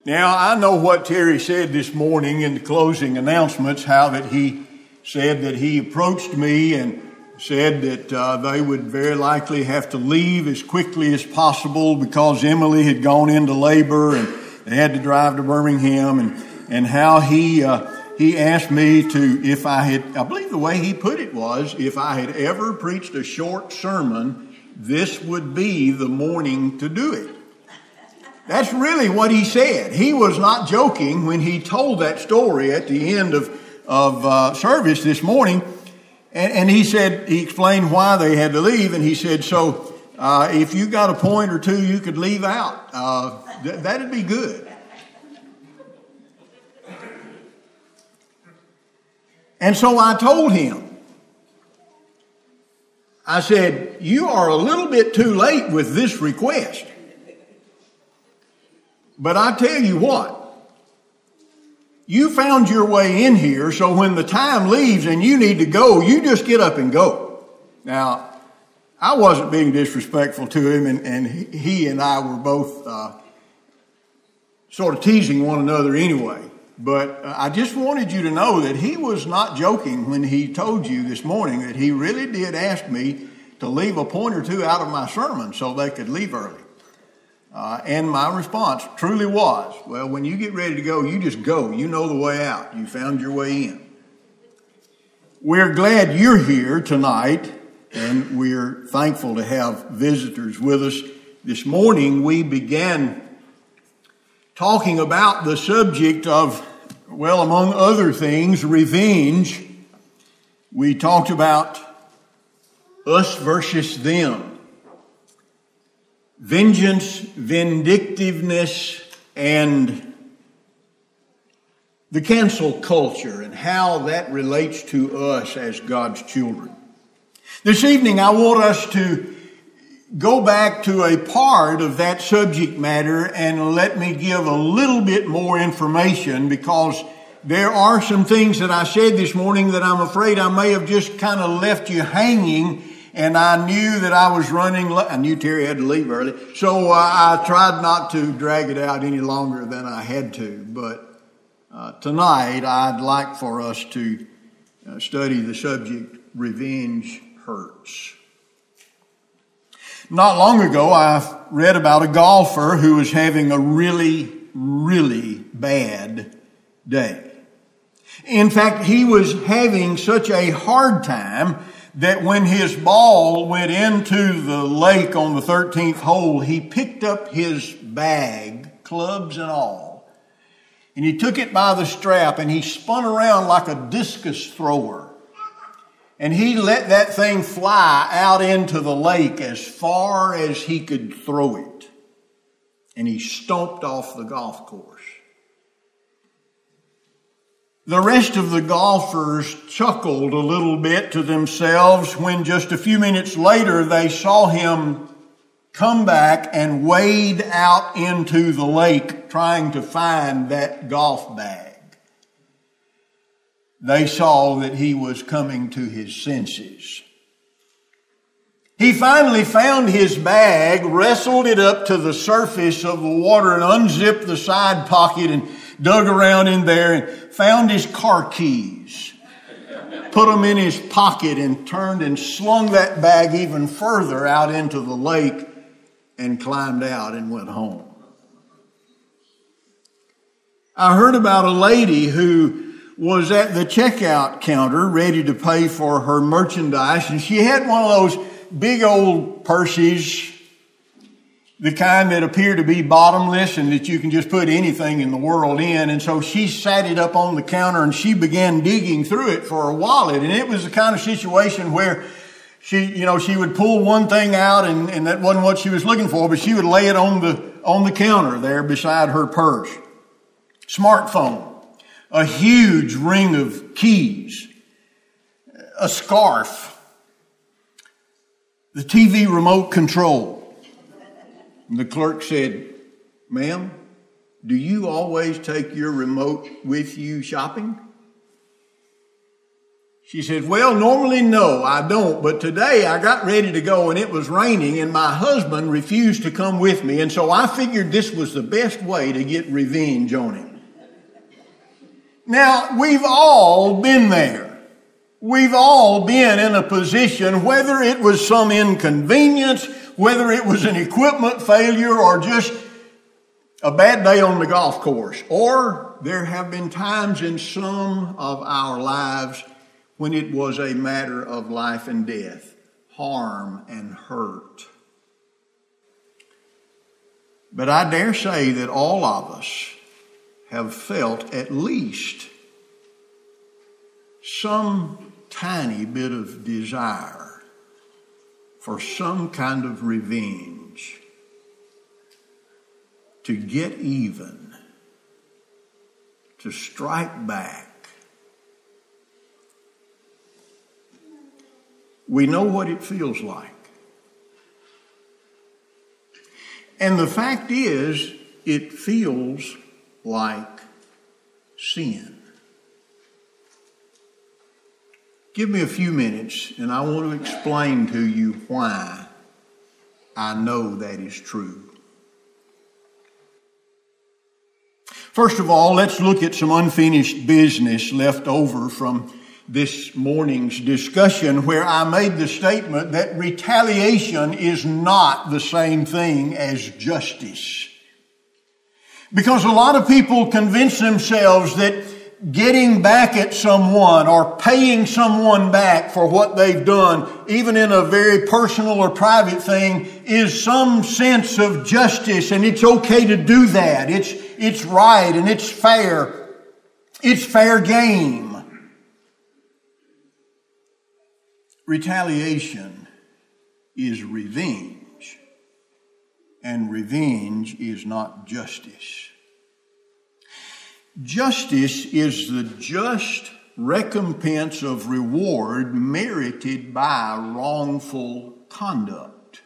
Now, I know what Terry said this morning in the closing announcements, how that he said that he approached me and said that they would very likely have to leave as quickly as possible because Emily had gone into labor and they had to drive to Birmingham, and how he asked me to, if I had, I believe the way he put it was, if I had ever preached a short sermon, this would be the morning to do it. That's really what he said. He was not joking when he told that story at the end of service this morning. And he said, he explained why they had to leave. And he said, so if you got a point or two you could leave out, that'd be good. And so I told him, I said, you are a little bit too late with this request. But I tell you what, you found your way in here, so when the time leaves and you need to go, you just get up and go. Now, I wasn't being disrespectful to him, and he and I were both sort of teasing one another anyway. But I just wanted you to know that he was not joking when he told you this morning that he really did ask me to leave a point or two out of my sermon so they could leave early. And my response truly was, well, when you get ready to go, you just go. You know the way out. You found your way in. We're glad you're here tonight, and we're thankful to have visitors with us. This morning, we began talking about the subject of, well, among other things, revenge. We talked about us versus them. Vengeance, vindictiveness, and the cancel culture and how that relates to us as God's children. This evening, I want us to go back to a part of that subject matter and let me give a little bit more information, because there are some things that I said this morning that I'm afraid I may have just kind of left you hanging. And I knew that I was running late. I knew Terry had to leave early. So I tried not to drag it out any longer than I had to. But tonight I'd like for us to study the subject, Revenge Hurts. Not long ago I read about a golfer who was having a really, really bad day. In fact, he was having such a hard time that when his ball went into the lake on the 13th hole, he picked up his bag, clubs and all, and he took it by the strap and he spun around like a discus thrower. And he let that thing fly out into the lake as far as he could throw it. And he stomped off the golf course. The rest of the golfers chuckled a little bit to themselves when just a few minutes later they saw him come back and wade out into the lake trying to find that golf bag. They saw that he was coming to his senses. He finally found his bag, wrestled it up to the surface of the water and unzipped the side pocket and dug around in there and found his car keys, put them in his pocket, and turned and slung that bag even further out into the lake and climbed out and went home. I heard about a lady who was at the checkout counter ready to pay for her merchandise, and she had one of those big old purses, the kind that appear to be bottomless and that you can just put anything in the world in. And so she sat it up on the counter and she began digging through it for a wallet. And it was the kind of situation where she would pull one thing out and that wasn't what she was looking for, but she would lay it on the counter there beside her purse. Smartphone, a huge ring of keys, a scarf, the TV remote control. And the clerk said, "Ma'am, do you always take your remote with you shopping?" She said, well, normally no, I don't, but today I got ready to go and it was raining and my husband refused to come with me, and so I figured this was the best way to get revenge on him. Now, we've all been there. We've all been in a position, whether it was some inconvenience, whether it was an equipment failure or just a bad day on the golf course, or there have been times in some of our lives when it was a matter of life and death, harm and hurt. But I dare say that all of us have felt at least some tiny bit of desire for some kind of revenge, to get even, to strike back. We know what it feels like. And the fact is, it feels like sin. Give me a few minutes and I want to explain to you why I know that is true. First of all, let's look at some unfinished business left over from this morning's discussion, where I made the statement that retaliation is not the same thing as justice. Because a lot of people convince themselves that getting back at someone or paying someone back for what they've done, even in a very personal or private thing, is some sense of justice, and it's okay to do that. It's right and it's fair. It's fair game. Retaliation is revenge, and revenge is not justice. Justice is the just recompense of reward merited by wrongful conduct.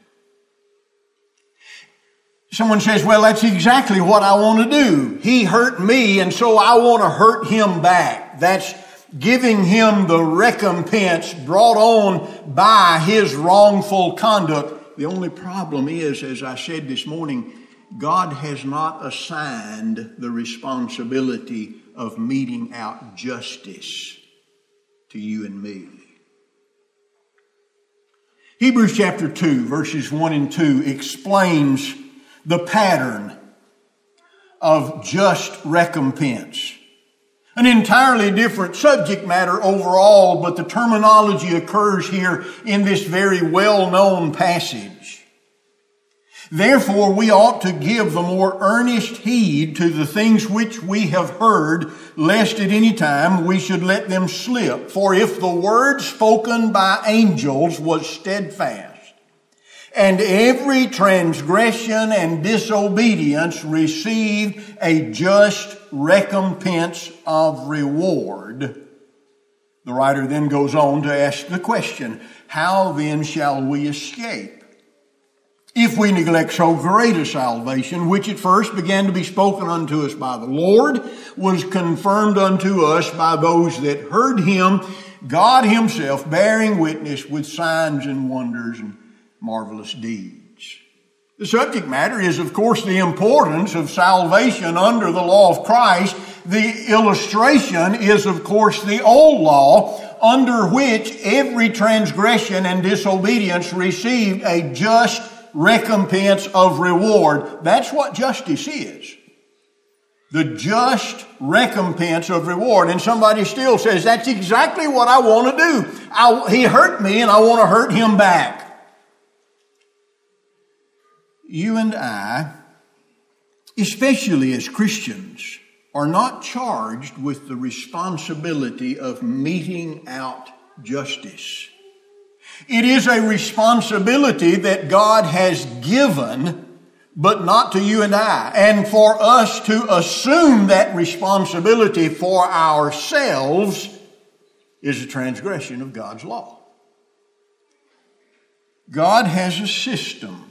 Someone says, well, that's exactly what I want to do. He hurt me, and so I want to hurt him back. That's giving him the recompense brought on by his wrongful conduct. The only problem is, as I said this morning, God has not assigned the responsibility of meting out justice to you and me. Hebrews chapter 2, verses 1 and 2 explains the pattern of just recompense. An entirely different subject matter overall, but the terminology occurs here in this very well-known passage. Therefore, we ought to give the more earnest heed to the things which we have heard, lest at any time we should let them slip. For if the word spoken by angels was steadfast, and every transgression and disobedience received a just recompense of reward. The writer then goes on to ask the question, how then shall we escape if we neglect so great a salvation, which at first began to be spoken unto us by the Lord, was confirmed unto us by those that heard him, God himself bearing witness with signs and wonders and marvelous deeds. The subject matter is, of course, the importance of salvation under the law of Christ. The illustration is, of course, the old law, under which every transgression and disobedience received a just recompense of reward. That's what justice is. The just recompense of reward. And somebody still says, that's exactly what I want to do. He hurt me and I want to hurt him back. You and I, especially as Christians, are not charged with the responsibility of meting out justice. It is a responsibility that God has given, but not to you and I. And for us to assume that responsibility for ourselves is a transgression of God's law. God has a system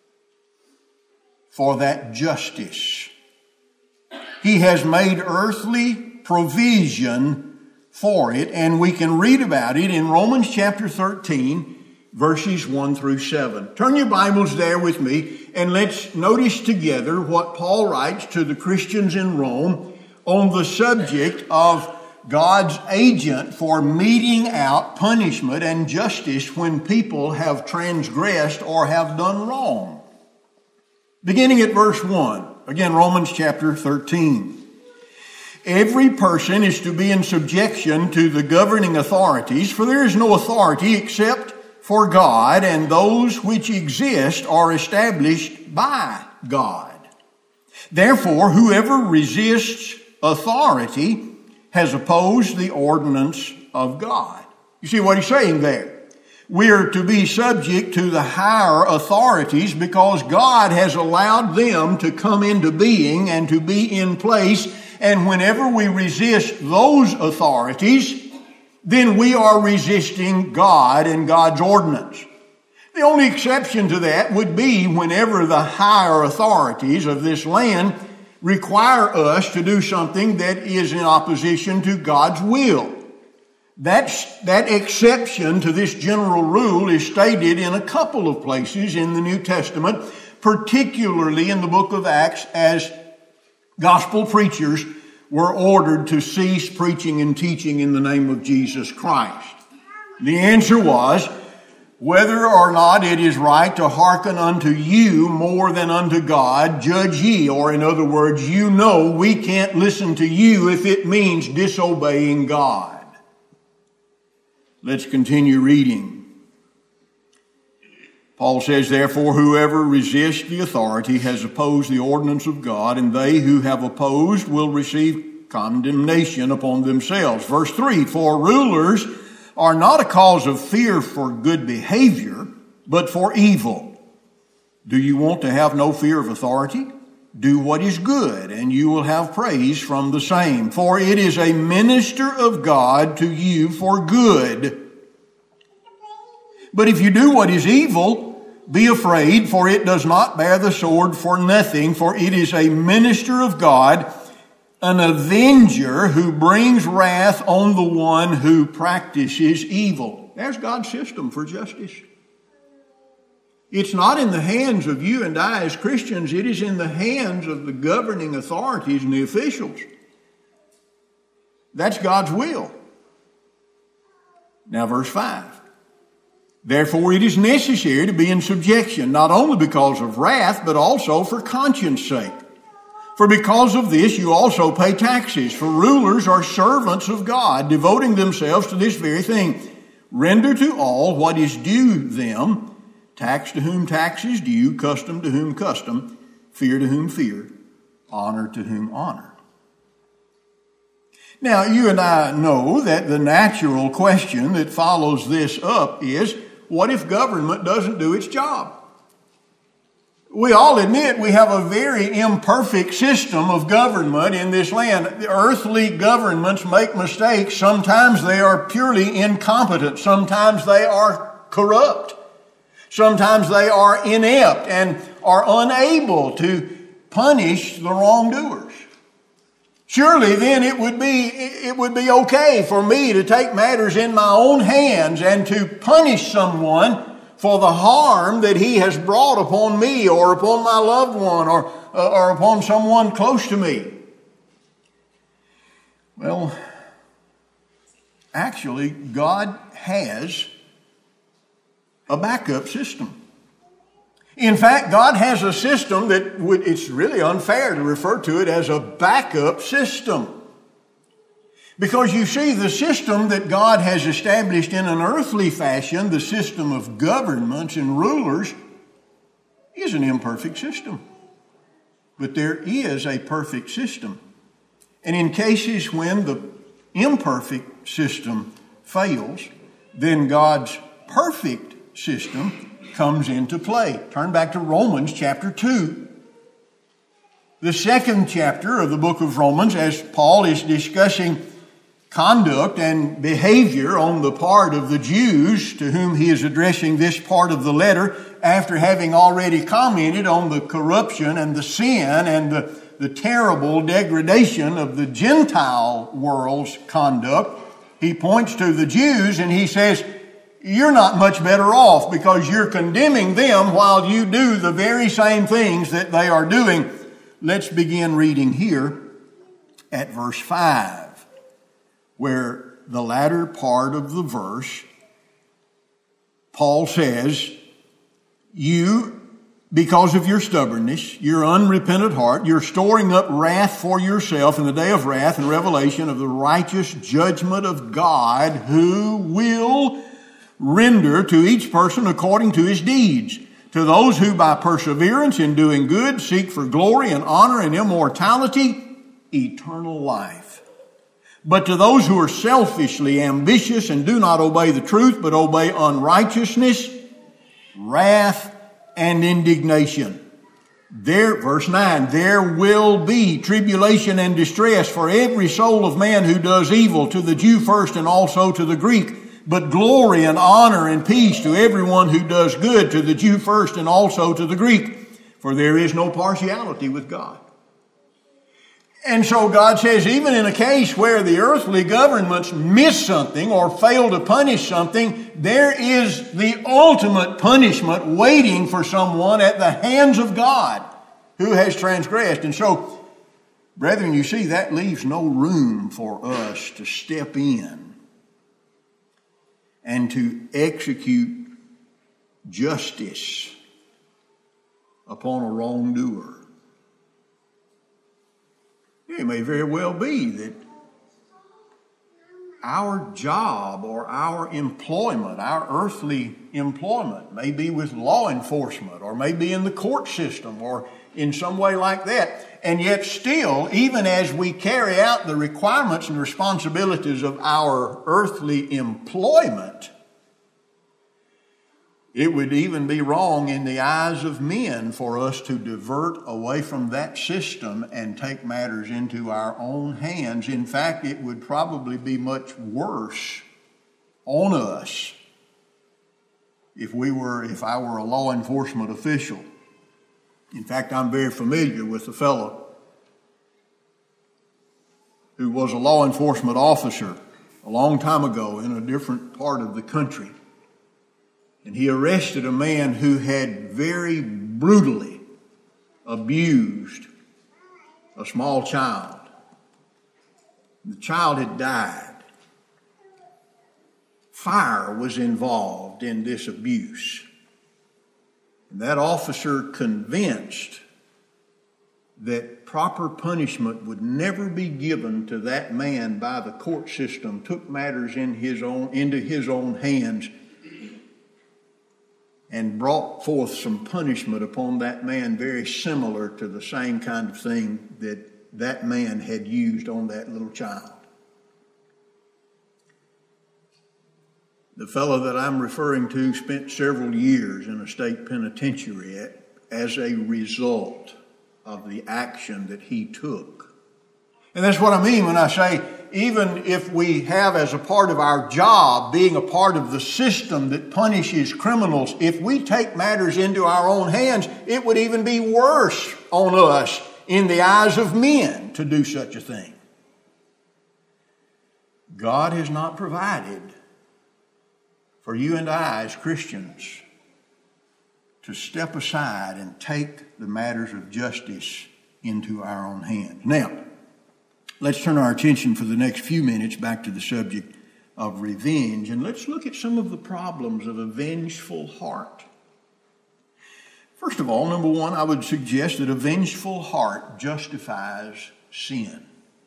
for that justice. He has made earthly provision for it, and we can read about it in Romans chapter 13, verses 1 through 7. Turn your Bibles there with me, and let's notice together what Paul writes to the Christians in Rome on the subject of God's agent for meting out punishment and justice when people have transgressed or have done wrong. Beginning at verse 1, again, Romans chapter 13. Every person is to be in subjection to the governing authorities, for there is no authority except for God, and those which exist are established by God. Therefore, whoever resists authority has opposed the ordinance of God. You see what he's saying there? We are to be subject to the higher authorities because God has allowed them to come into being and to be in place. And whenever we resist those authorities, then we are resisting God and God's ordinance. The only exception to that would be whenever the higher authorities of this land require us to do something that is in opposition to God's will. That exception to this general rule is stated in a couple of places in the New Testament, particularly in the book of Acts, as gospel preachers were ordered to cease preaching and teaching in the name of Jesus Christ. The answer was, whether or not it is right to hearken unto you more than unto God, judge ye. Or in other words, you know we can't listen to you if it means disobeying God. Let's continue reading. Paul says, therefore, whoever resists the authority has opposed the ordinance of God, and they who have opposed will receive condemnation upon themselves. Verse 3, for rulers are not a cause of fear for good behavior, but for evil. Do you want to have no fear of authority? Do what is good, and you will have praise from the same. For it is a minister of God to you for good. But if you do what is evil, be afraid, for it does not bear the sword for nothing, for it is a minister of God, an avenger who brings wrath on the one who practices evil. There's God's system for justice. It's not in the hands of you and I as Christians. It is in the hands of the governing authorities and the officials. That's God's will. Now verse 5. Therefore it is necessary to be in subjection, not only because of wrath, but also for conscience sake. For because of this you also pay taxes, for rulers are servants of God, devoting themselves to this very thing. Render to all what is due them, tax to whom tax is due, custom to whom custom, fear to whom fear, honor to whom honor. Now, you and I know that the natural question that follows this up is, what if government doesn't do its job? We all admit we have a very imperfect system of government in this land. The earthly governments make mistakes. Sometimes they are purely incompetent. Sometimes they are corrupt. Sometimes they are inept and are unable to punish the wrongdoers. Surely then it would be okay for me to take matters in my own hands and to punish someone for the harm that he has brought upon me or upon my loved one or upon someone close to me. Well, actually, God has a backup system. In fact, God has a system that it's really unfair to refer to it as a backup system. Because you see, the system that God has established in an earthly fashion, the system of governments and rulers, is an imperfect system. But there is a perfect system. And in cases when the imperfect system fails, then God's perfect system comes into play. Turn back to Romans chapter 2. The second chapter of the book of Romans, as Paul is discussing conduct and behavior on the part of the Jews to whom he is addressing this part of the letter, after having already commented on the corruption and the sin and the terrible degradation of the Gentile world's conduct. he points to the Jews and he says, you're not much better off because you're condemning them while you do the very same things that they are doing. Let's begin reading here at verse 5, where the latter part of the verse, Paul says, you, because of your stubbornness, your unrepentant heart, you're storing up wrath for yourself in the day of wrath and revelation of the righteous judgment of God, who will render to each person according to his deeds. To those who by perseverance in doing good seek for glory and honor and immortality, eternal life. But to those who are selfishly ambitious and do not obey the truth, but obey unrighteousness, wrath and indignation. Verse 9, there will be tribulation and distress for every soul of man who does evil, to the Jew first and also to the Greek. But glory and honor and peace to everyone who does good, to the Jew first and also to the Greek. For there is no partiality with God. And so God says, even in a case where the earthly governments miss something or fail to punish something, there is the ultimate punishment waiting for someone at the hands of God who has transgressed. And so, brethren, you see, that leaves no room for us to step in and to execute justice upon a wrongdoer. It may very well be that our job or our employment, our earthly employment, may be with law enforcement or may be in the court system or in some way like that. And yet still, even as we carry out the requirements and responsibilities of our earthly employment, it would even be wrong in the eyes of men for us to divert away from that system and take matters into our own hands. In fact, it would probably be much worse on us if I were a law enforcement official. In fact, I'm very familiar with a fellow who was a law enforcement officer a long time ago in a different part of the country. And he arrested a man who had very brutally abused a small child. The child had died. Fire was involved in this abuse. And that officer, convinced that proper punishment would never be given to that man by the court system, took matters into his own hands and brought forth some punishment upon that man very similar to the same kind of thing that man had used on that little child. The fellow that I'm referring to spent several years in a state penitentiary as a result of the action that he took. And that's what I mean when I say, even if we have as a part of our job being a part of the system that punishes criminals, if we take matters into our own hands, it would even be worse on us in the eyes of men to do such a thing. God has not provided for you and I as Christians to step aside and take the matters of justice into our own hands. Now, let's turn our attention for the next few minutes back to the subject of revenge, and let's look at some of the problems of a vengeful heart. First of all, number one, I would suggest that a vengeful heart justifies sin.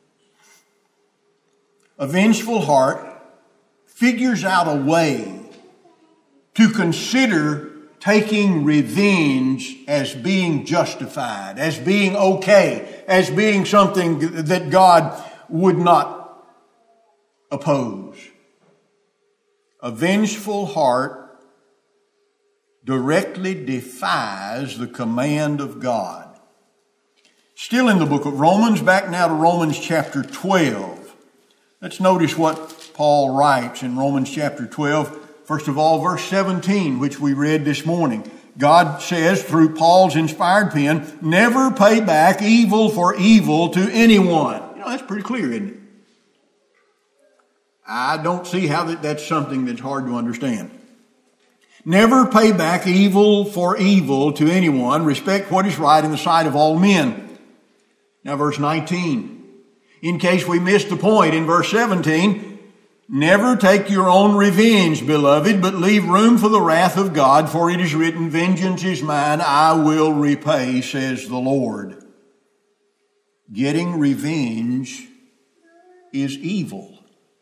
A vengeful heart figures out a way to consider taking revenge as being justified, as being okay, as being something that God would not oppose. A vengeful heart directly defies the command of God. Still in the book of Romans, back now to Romans chapter 12. Let's notice what Paul writes in Romans chapter 12. First of all, verse 17, which we read this morning. God says through Paul's inspired pen, never pay back evil for evil to anyone. You know, that's pretty clear, isn't it? I don't see how that's something that's hard to understand. Never pay back evil for evil to anyone. Respect what is right in the sight of all men. Now verse 19. In case we missed the point in verse 17, never take your own revenge, beloved, but leave room for the wrath of God, for it is written, vengeance is mine, I will repay, says the Lord. Getting revenge is evil.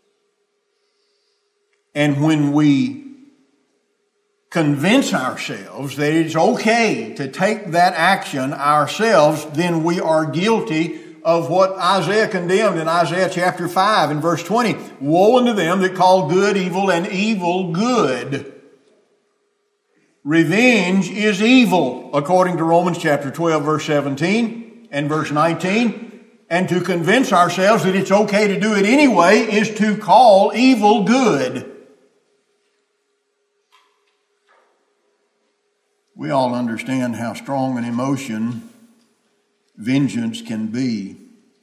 And when we convince ourselves that it's okay to take that action ourselves, then we are guilty of what Isaiah condemned in Isaiah chapter 5 and verse 20. Woe unto them that call good evil and evil good. Revenge is evil, according to Romans chapter 12, verse 17 and verse 19. And to convince ourselves that it's okay to do it anyway is to call evil good. We all understand how strong an emotion vengeance can be.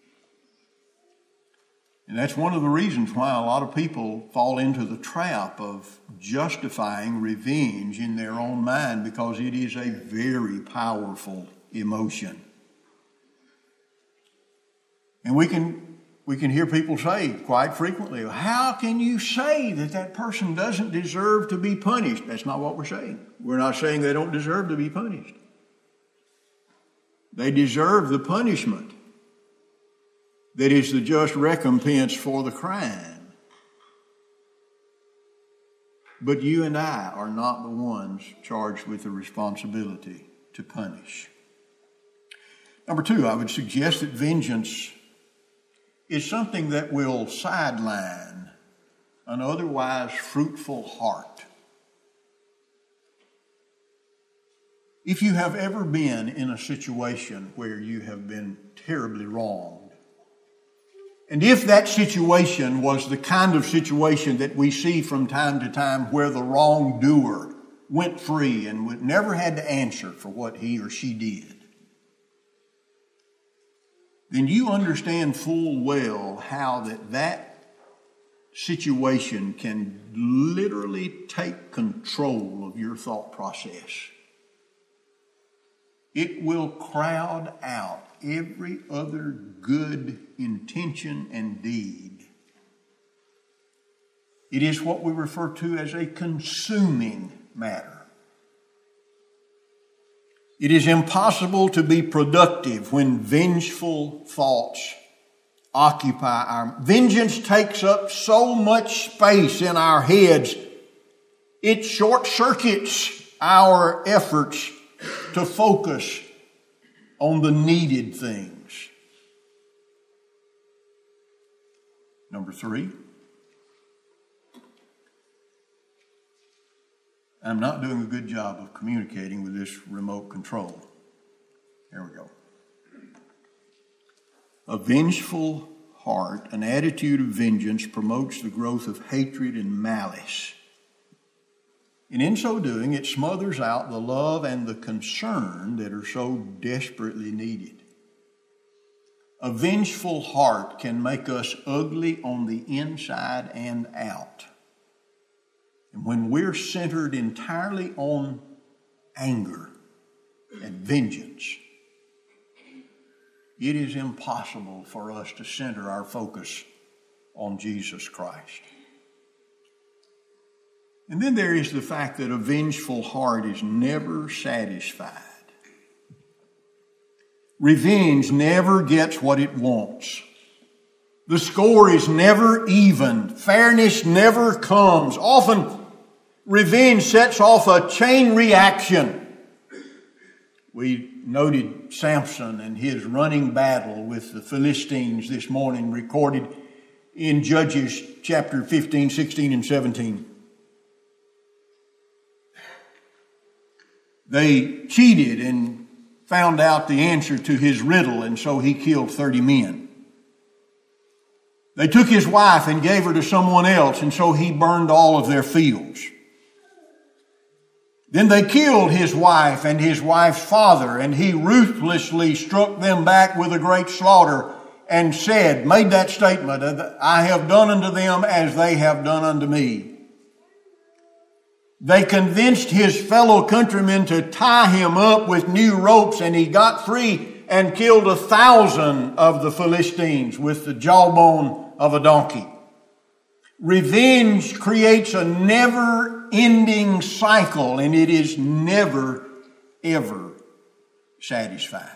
And that's one of the reasons why a lot of people fall into the trap of justifying revenge in their own mind, because it is a very powerful emotion. And we can hear people say quite frequently, how can you say that person doesn't deserve to be punished? That's not what we're saying. We're not saying they don't deserve to be punished. They deserve the punishment that is the just recompense for the crime. But you and I are not the ones charged with the responsibility to punish. Number two, I would suggest that vengeance is something that will sideline an otherwise fruitful heart. If you have ever been in a situation where you have been terribly wronged, and if that situation was the kind of situation that we see from time to time where the wrongdoer went free and never had to answer for what he or she did, then you understand full well how that situation can literally take control of your thought process. It will crowd out every other good intention and deed. It is what we refer to as a consuming matter. It is impossible to be productive when vengeful thoughts occupy our... Vengeance takes up so much space in our heads, it short-circuits our efforts to focus on the needed things. Number three, I'm not doing a good job of communicating with this remote control. There we go. A vengeful heart, an attitude of vengeance, promotes the growth of hatred and malice. And in so doing, it smothers out the love and the concern that are so desperately needed. A vengeful heart can make us ugly on the inside and out. And when we're centered entirely on anger and vengeance, it is impossible for us to center our focus on Jesus Christ. And then there is the fact that a vengeful heart is never satisfied. Revenge never gets what it wants. The score is never even. Fairness never comes. Often, revenge sets off a chain reaction. We noted Samson and his running battle with the Philistines this morning, recorded in Judges chapter 15, 16, and 17. They cheated and found out the answer to his riddle, and so he killed 30 men. They took his wife and gave her to someone else, and so he burned all of their fields. Then they killed his wife and his wife's father, and he ruthlessly struck them back with a great slaughter and said, made that statement, I have done unto them as they have done unto me. They convinced his fellow countrymen to tie him up with new ropes, and he got free and killed 1,000 of the Philistines with the jawbone of a donkey. Revenge creates a never-ending cycle, and it is never, ever satisfied.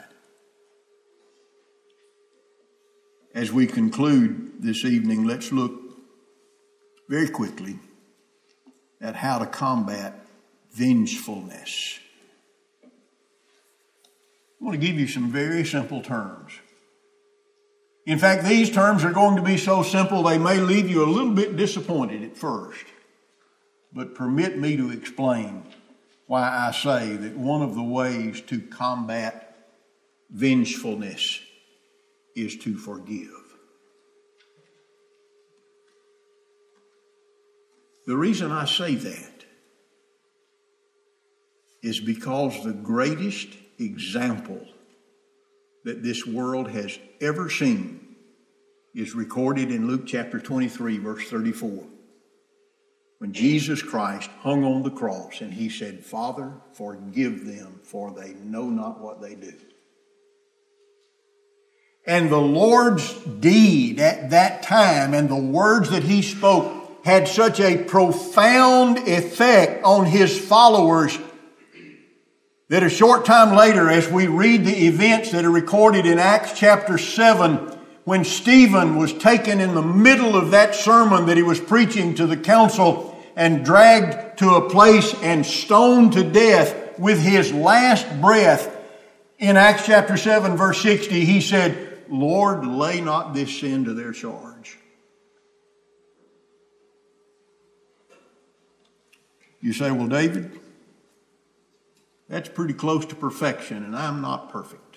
As we conclude this evening, let's look very quickly at how to combat vengefulness. I want to give you some very simple terms. In fact, these terms are going to be so simple they may leave you a little bit disappointed at first. But permit me to explain why I say that one of the ways to combat vengefulness is to forgive. The reason I say that is because the greatest example that this world has ever seen is recorded in Luke chapter 23, verse 34. When Jesus Christ hung on the cross and he said, Father, forgive them, for they know not what they do. And the Lord's deed at that time and the words that he spoke had such a profound effect on his followers that a short time later, as we read the events that are recorded in Acts chapter 7, when Stephen was taken in the middle of that sermon that he was preaching to the council and dragged to a place and stoned to death with his last breath, in Acts chapter 7, verse 60, he said, Lord, lay not this sin to their charge. You say, well, David, that's pretty close to perfection, and I'm not perfect.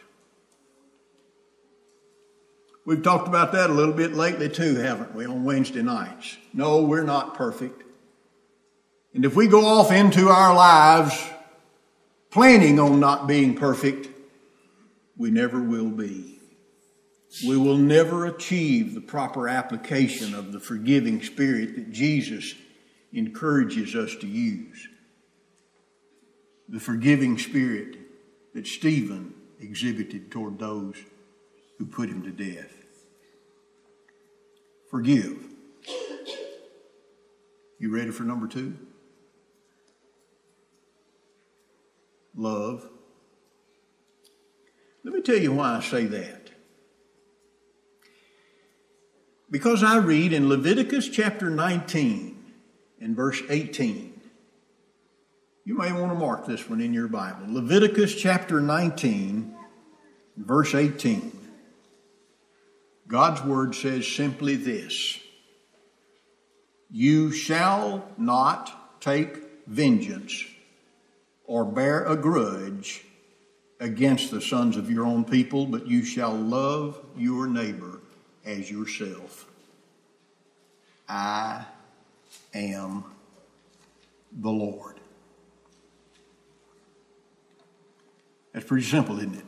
We've talked about that a little bit lately too, haven't we, on Wednesday nights? No, we're not perfect. And if we go off into our lives planning on not being perfect, we never will be. We will never achieve the proper application of the forgiving spirit that Jesus encourages us to use. The forgiving spirit that Stephen exhibited toward those who put him to death. Forgive. You ready for number 2? Love. Let me tell you why I say that. Because I read in Leviticus chapter 19 and verse 18. You may want to mark this one in your Bible. Leviticus chapter 19, verse 18. God's word says simply this: You shall not take vengeance or bear a grudge against the sons of your own people, but you shall love your neighbor as yourself. I am the Lord. That's pretty simple, isn't it?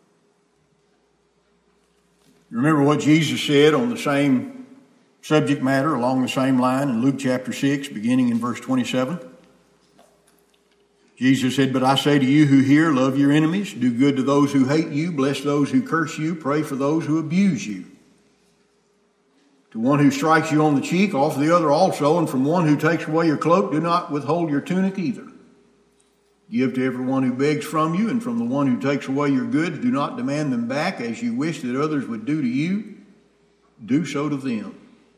Remember what Jesus said on the same subject matter along the same line in Luke chapter 6, beginning in verse 27? Jesus said, But I say to you who hear, love your enemies, do good to those who hate you, bless those who curse you, pray for those who abuse you. To one who strikes you on the cheek, offer the other also, and from one who takes away your cloak, do not withhold your tunic either. Give to everyone who begs from you, and from the one who takes away your goods, do not demand them back. As you wish that others would do to you, do so to them.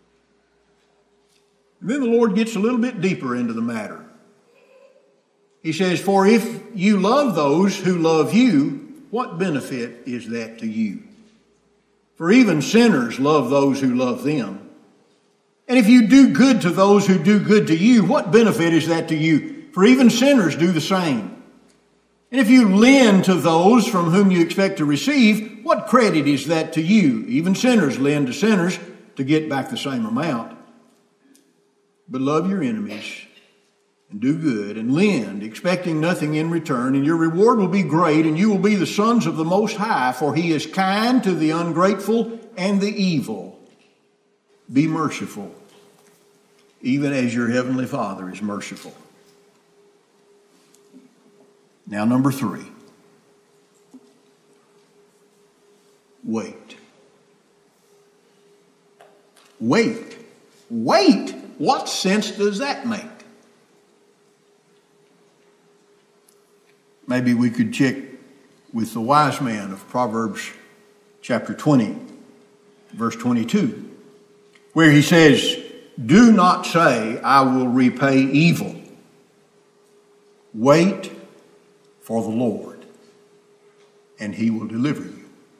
And then the Lord gets a little bit deeper into the matter. He says, For if you love those who love you, what benefit is that to you? For even sinners love those who love them. And if you do good to those who do good to you, what benefit is that to you? For even sinners do the same. And if you lend to those from whom you expect to receive, what credit is that to you? Even sinners lend to sinners to get back the same amount. But love your enemies and do good and lend, expecting nothing in return, and your reward will be great, and you will be the sons of the Most High, for He is kind to the ungrateful and the evil, be merciful, even as your heavenly Father is merciful. Now, number 3. Wait. Wait. Wait? What sense does that make? Maybe we could check with the wise man of Proverbs chapter 20, verse 22, where he says, do not say, I will repay evil. Wait for the Lord, and he will deliver you.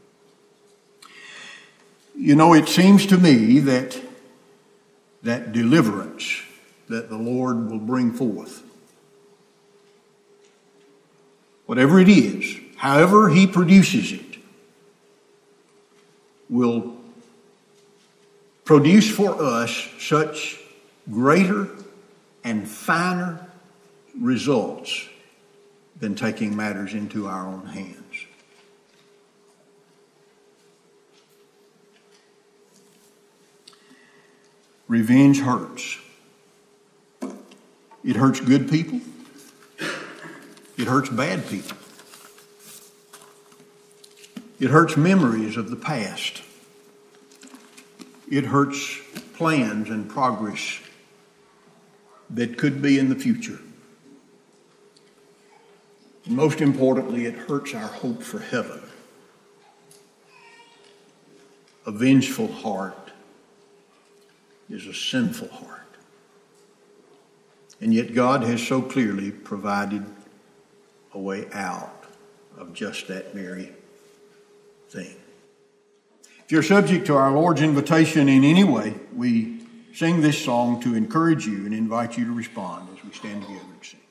You know, it seems to me that deliverance that the Lord will bring forth, whatever it is, however he produces it, will produce for us such greater and finer results than taking matters into our own hands. Revenge hurts. It hurts good people. It hurts bad people. It hurts memories of the past. It hurts plans and progress that could be in the future. And most importantly, it hurts our hope for heaven. A vengeful heart is a sinful heart. And yet God has so clearly provided a way out of just that very thing. If you're subject to our Lord's invitation in any way, we sing this song to encourage you and invite you to respond as we stand together and sing.